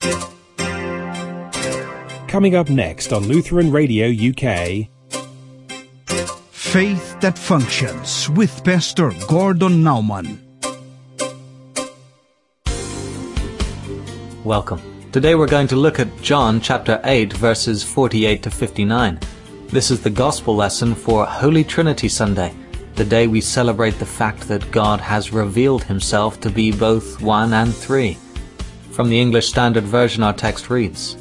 Coming up next on Lutheran Radio UK. Faith That Functions with Pastor Gordon Nauman. Welcome. Today we're going to look at John chapter 8 verses 48 to 59. This is the gospel lesson for Holy Trinity Sunday, the day we celebrate the fact that God has revealed himself to be both one and three. From the English Standard Version, our text reads,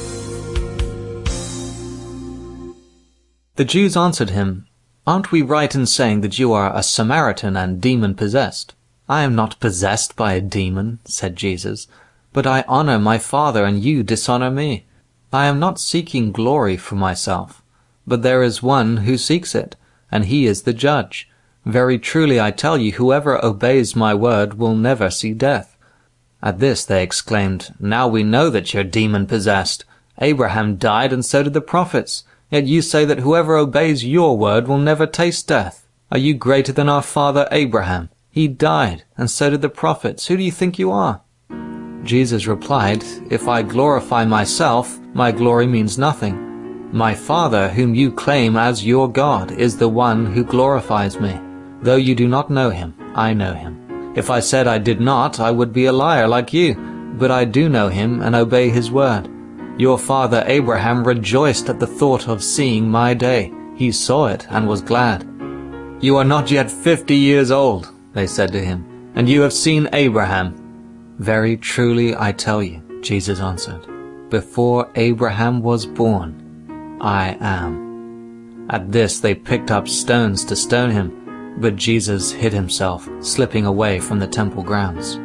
The Jews answered him, Aren't we right in saying that you are a Samaritan and demon-possessed? I am not possessed by a demon, said Jesus, but I honor my Father and you dishonor me. I am not seeking glory for myself, but there is one who seeks it, and he is the judge. Very truly I tell you, whoever obeys my word will never see death. At this they exclaimed, Now we know that you're demon-possessed. Abraham died and so did the prophets. Yet you say that whoever obeys your word will never taste death. Are you greater than our father Abraham? He died, and so did the prophets. Who do you think you are? Jesus replied, If I glorify myself, my glory means nothing. My Father, whom you claim as your God, is the one who glorifies me. Though you do not know him, I know him. If I said I did not, I would be a liar like you. But I do know him and obey his word. Your father Abraham rejoiced at the thought of seeing my day. He saw it and was glad. You are not yet 50 years old, they said to him, and you have seen Abraham. Very truly I tell you, Jesus answered, before Abraham was born, I am. At this they picked up stones to stone him, but Jesus hid himself, slipping away from the temple grounds.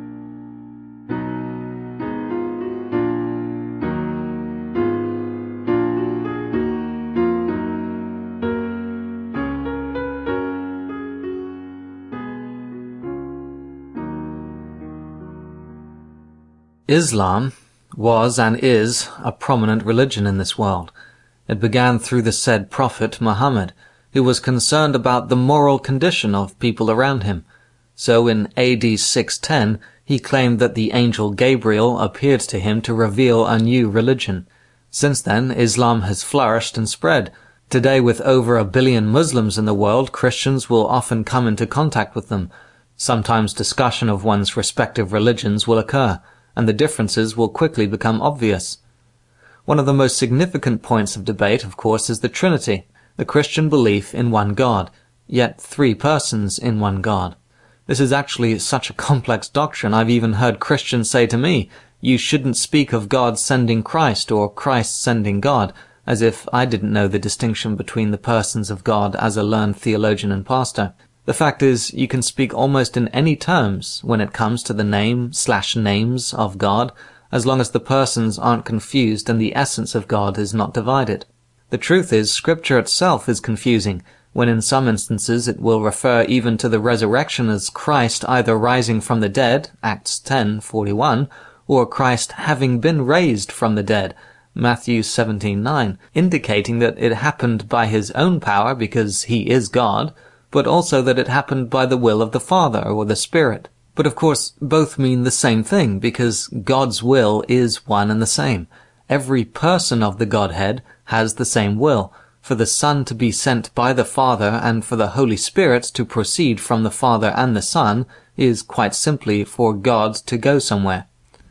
Islam was and is a prominent religion in this world. It began through the said Prophet Muhammad, who was concerned about the moral condition of people around him. So in AD 610, he claimed that the angel Gabriel appeared to him to reveal a new religion. Since then, Islam has flourished and spread. Today, with over 1 billion Muslims in the world, Christians will often come into contact with them. Sometimes discussion of one's respective religions will occur, and the differences will quickly become obvious. One of the most significant points of debate, of course, is the Trinity, the Christian belief in one God, yet three persons in one God. This is actually such a complex doctrine, I've even heard Christians say to me, you shouldn't speak of God sending Christ or Christ sending God, as if I didn't know the distinction between the persons of God as a learned theologian and pastor. The fact is, you can speak almost in any terms when it comes to the name/names of God, as long as the persons aren't confused and the essence of God is not divided. The truth is, Scripture itself is confusing, when in some instances it will refer even to the resurrection as Christ either rising from the dead, Acts 10:41, or Christ having been raised from the dead, Matthew 17:9, indicating that it happened by his own power because he is God, but also that it happened by the will of the Father or the Spirit. But of course, both mean the same thing, because God's will is one and the same. Every person of the Godhead has the same will, for the Son to be sent by the Father and for the Holy Spirit to proceed from the Father and the Son is quite simply for God to go somewhere.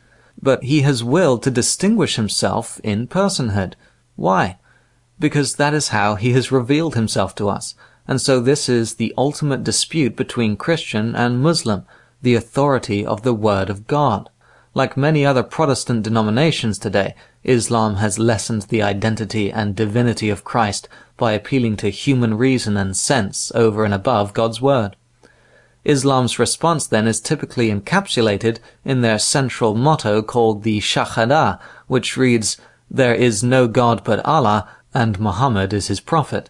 But he has willed to distinguish himself in personhood. Why? Because that is how he has revealed himself to us. And so this is the ultimate dispute between Christian and Muslim, the authority of the Word of God. Like many other Protestant denominations today, Islam has lessened the identity and divinity of Christ by appealing to human reason and sense over and above God's Word. Islam's response then is typically encapsulated in their central motto called the Shahada, which reads, "There is no God but Allah, and Muhammad is his prophet."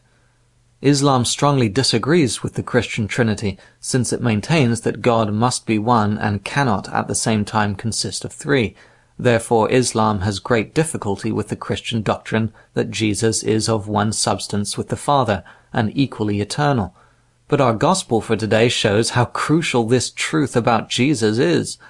Islam strongly disagrees with the Christian Trinity, since it maintains that God must be one and cannot at the same time consist of three. Therefore, Islam has great difficulty with the Christian doctrine that Jesus is of one substance with the Father, and equally eternal. But our gospel for today shows how crucial this truth about Jesus is.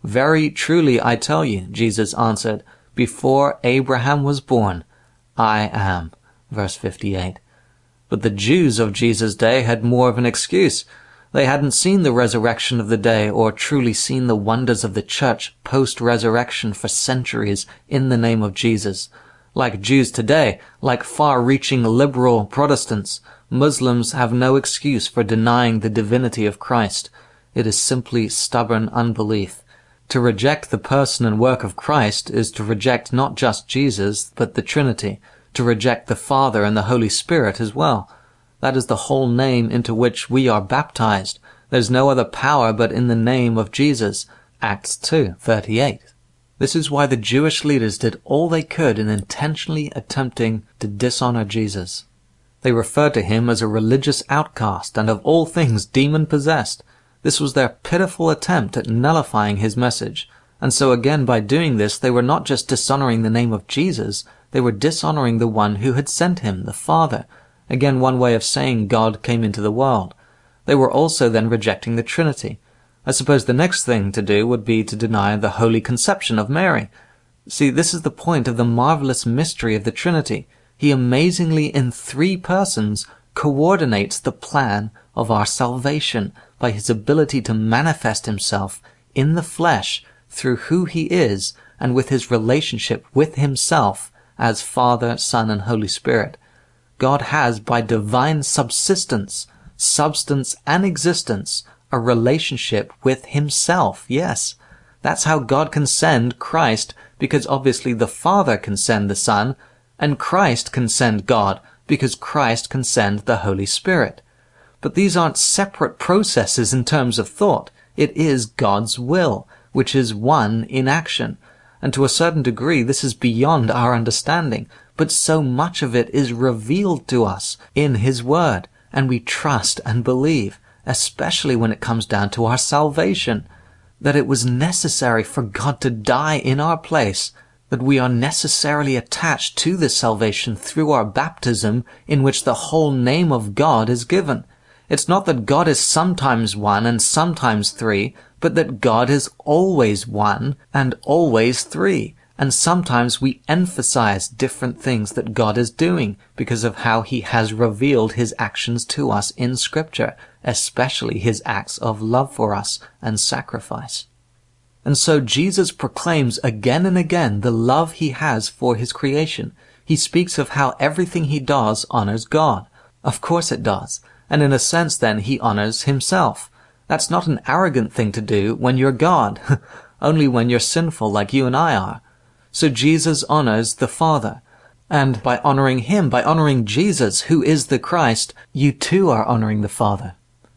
Very truly I tell you, Jesus answered, before Abraham was born, I am. Verse 58. But the Jews of Jesus' day had more of an excuse. They hadn't seen the resurrection of the day or truly seen the wonders of the church post-resurrection for centuries in the name of Jesus. Like Jews today, like far-reaching liberal Protestants, Muslims have no excuse for denying the divinity of Christ. It is simply stubborn unbelief. To reject the person and work of Christ is to reject not just Jesus, but the Trinity, to reject the Father and the Holy Spirit as well. That is the whole name into which we are baptized. There's no other power but in the name of Jesus. Acts 2:38. This is why the Jewish leaders did all they could in intentionally attempting to dishonor Jesus. They referred to him as a religious outcast and of all things demon-possessed. This was their pitiful attempt at nullifying his message. And so again, by doing this, they were not just dishonoring the name of Jesus, they were dishonoring the one who had sent him, the Father. Again, one way of saying God came into the world. They were also then rejecting the Trinity. I suppose the next thing to do would be to deny the holy conception of Mary. See, this is the point of the marvelous mystery of the Trinity. He amazingly, in 3 persons, coordinates the plan of our salvation by his ability to manifest himself in the flesh through who he is and with his relationship with himself as Father, Son, and Holy Spirit. God has, by divine subsistence, substance, and existence, a relationship with himself. Yes, that's how God can send Christ, because obviously the Father can send the Son, and Christ can send God, because Christ can send the Holy Spirit. But these aren't separate processes in terms of thought. It is God's will, which is one in action. And to a certain degree, this is beyond our understanding. But so much of it is revealed to us in his word, and we trust and believe, especially when it comes down to our salvation, that it was necessary for God to die in our place, that we are necessarily attached to this salvation through our baptism, in which the whole name of God is given. It's not that God is sometimes one and sometimes 3, but that God is always one and always 3. And sometimes we emphasize different things that God is doing because of how he has revealed his actions to us in Scripture, especially his acts of love for us and sacrifice. And so Jesus proclaims again and again the love he has for his creation. He speaks of how everything he does honors God. Of course it does. And in a sense then he honors himself. That's not an arrogant thing to do when you're God, only when you're sinful like you and I are. So Jesus honors the Father. And by honoring him, by honoring Jesus, who is the Christ, you too are honoring the Father.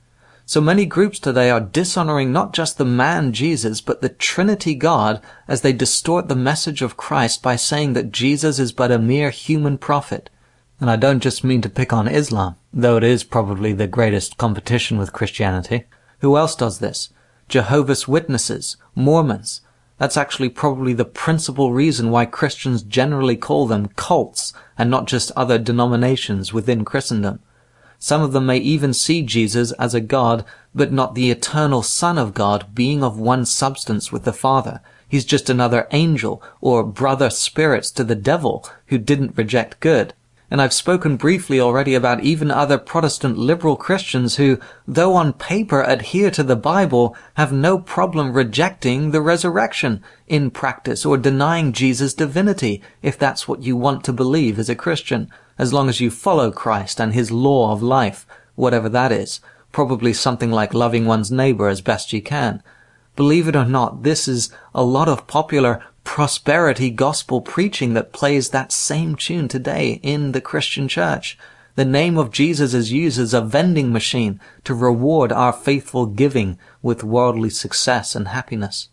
So many groups today are dishonoring not just the man Jesus, but the Trinity God, as they distort the message of Christ by saying that Jesus is but a mere human prophet. And I don't just mean to pick on Islam, though it is probably the greatest competition with Christianity. Who else does this? Jehovah's Witnesses, Mormons. That's actually probably the principal reason why Christians generally call them cults and not just other denominations within Christendom. Some of them may even see Jesus as a God, but not the eternal Son of God, being of one substance with the Father. He's just another angel or brother spirits to the devil who didn't reject good. And I've spoken briefly already about even other Protestant liberal Christians who, though on paper adhere to the Bible, have no problem rejecting the resurrection in practice or denying Jesus' divinity, if that's what you want to believe as a Christian, as long as you follow Christ and his law of life, whatever that is, probably something like loving one's neighbor as best you can. Believe it or not, this is a lot of popular prosperity gospel preaching that plays that same tune today in the Christian church. The name of Jesus is used as a vending machine to reward our faithful giving with worldly success and happiness.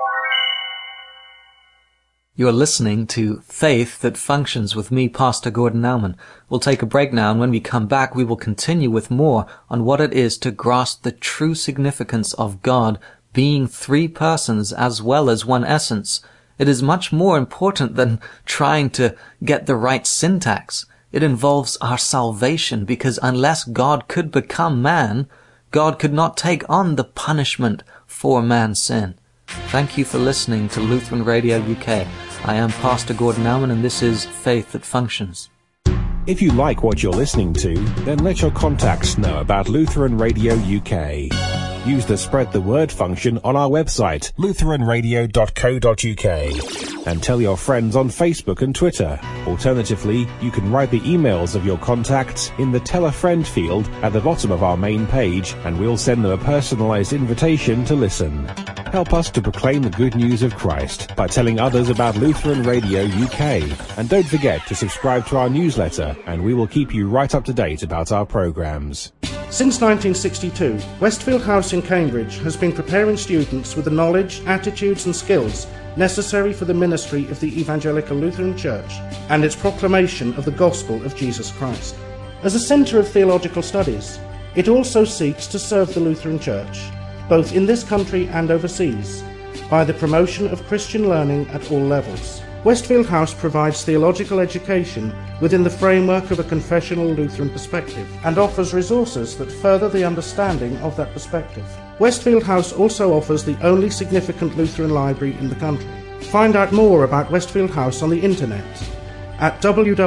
You're listening to Faith That Functions with me, Pastor Gordon Nauman. We'll take a break now, and when we come back, we will continue with more on what it is to grasp the true significance of God being 3 persons as well as one essence. It is much more important than trying to get the right syntax. It involves our salvation, because unless God could become man, God could not take on the punishment for man's sin. Thank you for listening to Lutheran Radio UK. I am Pastor Gordon Alman, and this is Faith That Functions. If you like what you're listening to, then let your contacts know about Lutheran Radio UK. Use the Spread the Word function on our website, lutheranradio.co.uk, and tell your friends on Facebook and Twitter. Alternatively, you can write the emails of your contacts in the Tell a Friend field at the bottom of our main page, and we'll send them a personalized invitation to listen. Help us to proclaim the good news of Christ by telling others about Lutheran Radio UK. And don't forget to subscribe to our newsletter, and we will keep you right up to date about our programs. Since 1962, Westfield House in Cambridge has been preparing students with the knowledge, attitudes and skills necessary for the ministry of the Evangelical Lutheran Church and its proclamation of the gospel of Jesus Christ. As a centre of theological studies, it also seeks to serve the Lutheran Church, both in this country and overseas, by the promotion of Christian learning at all levels. Westfield House provides theological education within the framework of a confessional Lutheran perspective and offers resources that further the understanding of that perspective. Westfield House also offers the only significant Lutheran library in the country. Find out more about Westfield House on the internet at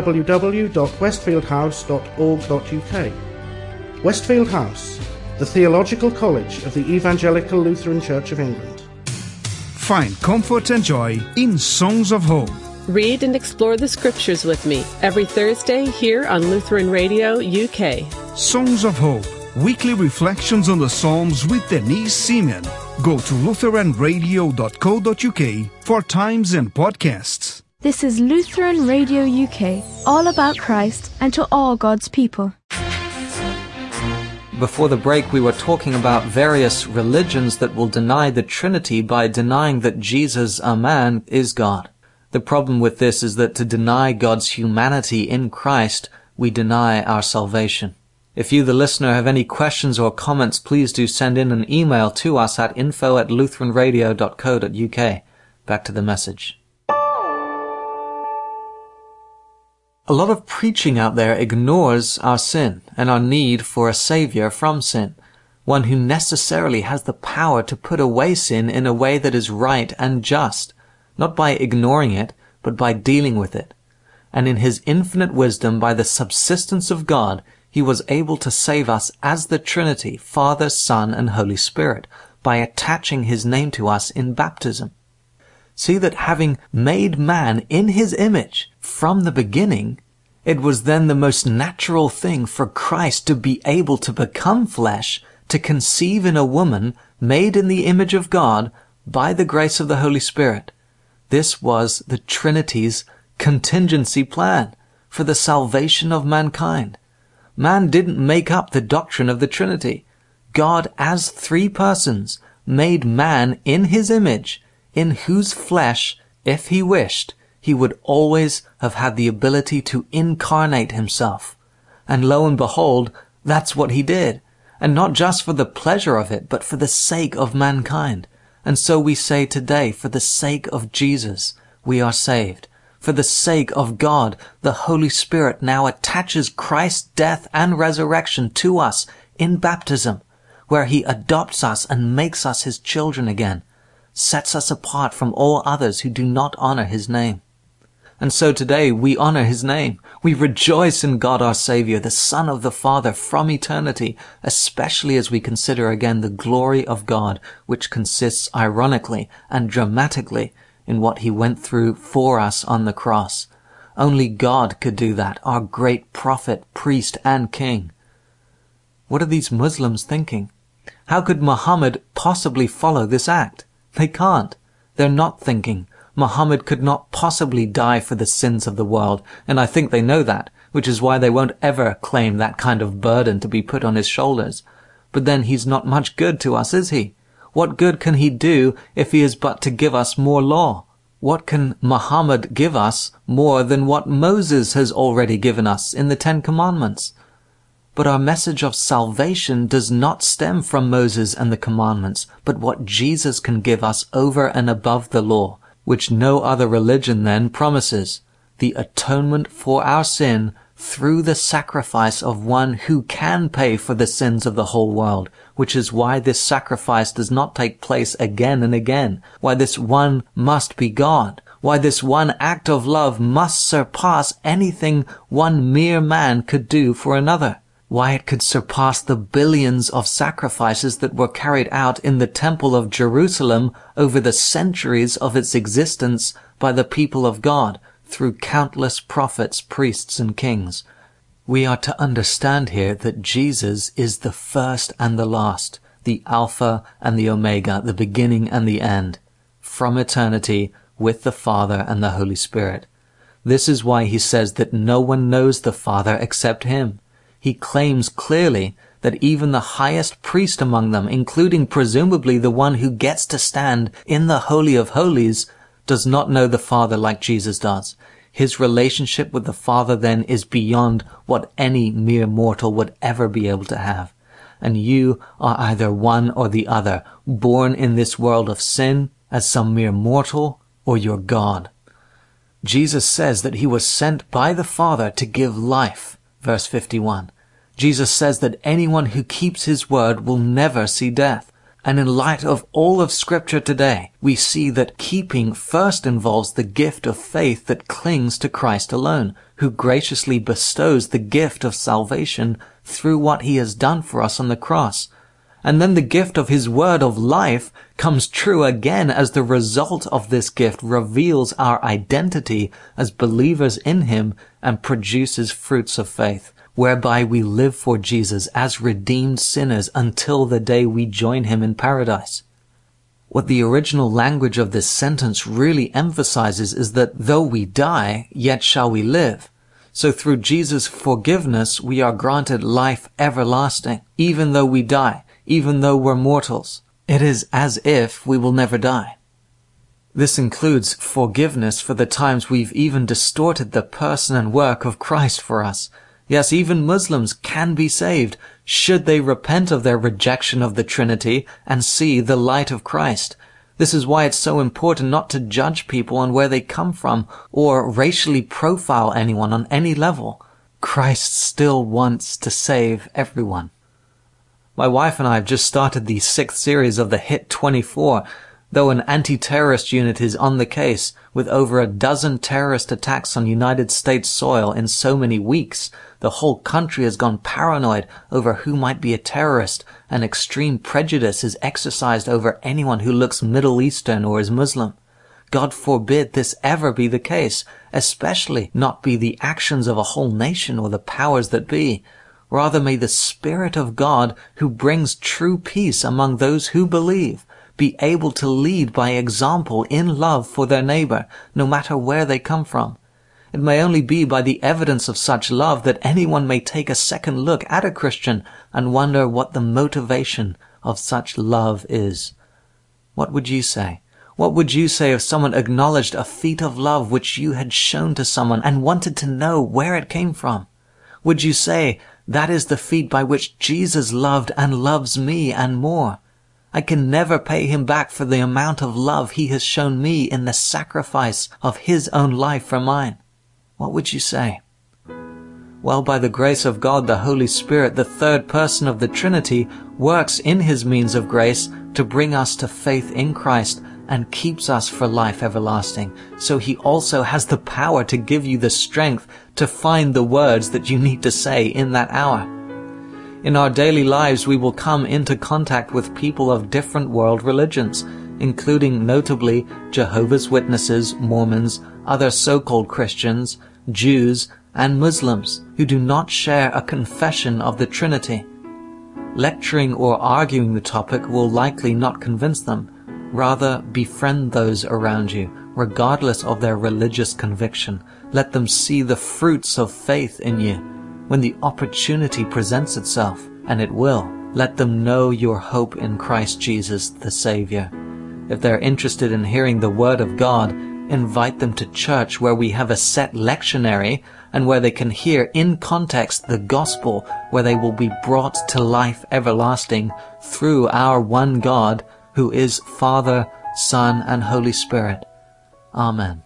www.westfieldhouse.org.uk. Westfield House, the theological college of the Evangelical Lutheran Church of England. Find comfort and joy in Songs of Hope. Read and explore the scriptures with me every Thursday here on Lutheran Radio UK. Songs of Hope, weekly reflections on the Psalms with Denise Seaman. Go to lutheranradio.co.uk for times and podcasts. This is Lutheran Radio UK, all about Christ and to all God's people. Before the break, we were talking about various religions that will deny the Trinity by denying that Jesus, a man, is God. The problem with this is that to deny God's humanity in Christ, we deny our salvation. If you, the listener, have any questions or comments, please do send in an email to us at info@lutheranradio.co.uk. Back to the message. A lot of preaching out there ignores our sin and our need for a savior from sin, one who necessarily has the power to put away sin in a way that is right and just, not by ignoring it, but by dealing with it. And in his infinite wisdom, by the subsistence of God, he was able to save us as the Trinity, Father, Son, and Holy Spirit, by attaching his name to us in baptism. See that having made man in his image from the beginning, it was then the most natural thing for Christ to be able to become flesh, to conceive in a woman made in the image of God by the grace of the Holy Spirit. This was the Trinity's contingency plan for the salvation of mankind. Man didn't make up the doctrine of the Trinity. God, as three persons, made man in his image, in whose flesh, if he wished, he would always have had the ability to incarnate himself. And lo and behold, that's what he did. And not just for the pleasure of it, but for the sake of mankind. And so we say today, for the sake of Jesus, we are saved. For the sake of God, the Holy Spirit now attaches Christ's death and resurrection to us in baptism, where he adopts us and makes us his children again, sets us apart from all others who do not honor his name. And so today we honor his name. We rejoice in God our Savior, the Son of the Father from eternity, especially as we consider again the glory of God, which consists ironically and dramatically in what he went through for us on the cross. Only God could do that, our great prophet, priest, and king. What are these Muslims thinking? How could Muhammad possibly follow this act? They can't. They're not thinking. Muhammad could not possibly die for the sins of the world, and I think they know that, which is why they won't ever claim that kind of burden to be put on his shoulders. But then he's not much good to us, is he? What good can he do if he is but to give us more law? What can Muhammad give us more than what Moses has already given us in the 10 Commandments? But our message of salvation does not stem from Moses and the commandments, but what Jesus can give us over and above the law, which no other religion then promises, the atonement for our sin through the sacrifice of one who can pay for the sins of the whole world, which is why this sacrifice does not take place again and again, why this one must be God, why this one act of love must surpass anything one mere man could do for another, why it could surpass the billions of sacrifices that were carried out in the Temple of Jerusalem over the centuries of its existence by the people of God through countless prophets, priests, and kings. We are to understand here that Jesus is the first and the last, the Alpha and the Omega, the beginning and the end, from eternity with the Father and the Holy Spirit. This is why he says that no one knows the Father except him. He claims clearly that even the highest priest among them, including presumably the one who gets to stand in the Holy of Holies, does not know the Father like Jesus does. His relationship with the Father then is beyond what any mere mortal would ever be able to have. And you are either one or the other, born in this world of sin as some mere mortal, or you're God. Jesus says that he was sent by the Father to give life. Verse 51. Jesus says that anyone who keeps his word will never see death. And in light of all of Scripture today, we see that keeping first involves the gift of faith that clings to Christ alone, who graciously bestows the gift of salvation through what he has done for us on the cross. And then the gift of his word of life comes true again as the result of this gift reveals our identity as believers in him and produces fruits of faith, whereby we live for Jesus as redeemed sinners until the day we join him in paradise. What the original language of this sentence really emphasizes is that though we die, yet shall we live. So through Jesus' forgiveness, we are granted life everlasting, even though we die, even though we're mortals. It is as if we will never die. This includes forgiveness for the times we've even distorted the person and work of Christ for us. Yes, even Muslims can be saved should they repent of their rejection of the Trinity and see the light of Christ. This is why it's so important not to judge people on where they come from or racially profile anyone on any level. Christ still wants to save everyone. My wife and I have just started the 6th series of the Hit 24, though an anti-terrorist unit is on the case, with over a dozen terrorist attacks on United States soil in so many weeks. The whole country has gone paranoid over who might be a terrorist, and extreme prejudice is exercised over anyone who looks Middle Eastern or is Muslim. God forbid this ever be the case, especially not be the actions of a whole nation or the powers that be. Rather may the Spirit of God, who brings true peace among those who believe, be able to lead by example in love for their neighbor, no matter where they come from. It may only be by the evidence of such love that anyone may take a second look at a Christian and wonder what the motivation of such love is. What would you say? What would you say if someone acknowledged a feat of love which you had shown to someone and wanted to know where it came from? Would you say, that is the feat by which Jesus loved and loves me and more? I can never pay him back for the amount of love he has shown me in the sacrifice of his own life for mine. What would you say? Well, by the grace of God, the Holy Spirit, the third person of the Trinity, works in his means of grace to bring us to faith in Christ and keeps us for life everlasting. So he also has the power to give you the strength to find the words that you need to say in that hour. In our daily lives, we will come into contact with people of different world religions, including notably Jehovah's Witnesses, Mormons, other so-called Christians, Jews, and Muslims who do not share a confession of the Trinity. Lecturing or arguing the topic will likely not convince them. Rather, befriend those around you, regardless of their religious conviction. Let them see the fruits of faith in you. When the opportunity presents itself, and it will, let them know your hope in Christ Jesus, the Savior. If they're interested in hearing the Word of God, invite them to church where we have a set lectionary and where they can hear in context the gospel, where they will be brought to life everlasting through our one God, who is Father, Son, and Holy Spirit. Amen.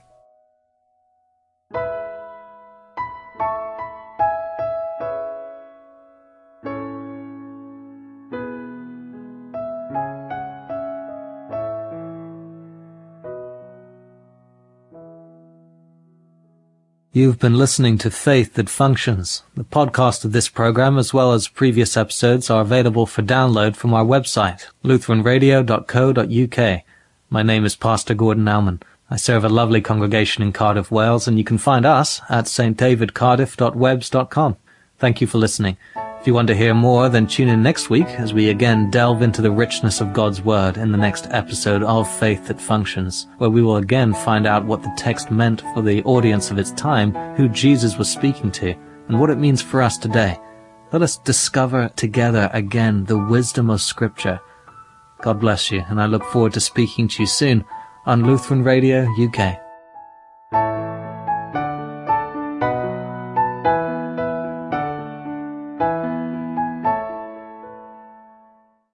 You've been listening to Faith That Functions. The podcast of this program, as well as previous episodes, are available for download from our website, lutheranradio.co.uk. My name is Pastor Gordon Alman. I serve a lovely congregation in Cardiff, Wales, and you can find us at stdavidcardiff.webs.com. Thank you for listening. If you want to hear more, then tune in next week as we again delve into the richness of God's Word in the next episode of Faith That Functions, where we will again find out what the text meant for the audience of its time, who Jesus was speaking to, and what it means for us today. Let us discover together again the wisdom of Scripture. God bless you, and I look forward to speaking to you soon on Lutheran Radio UK.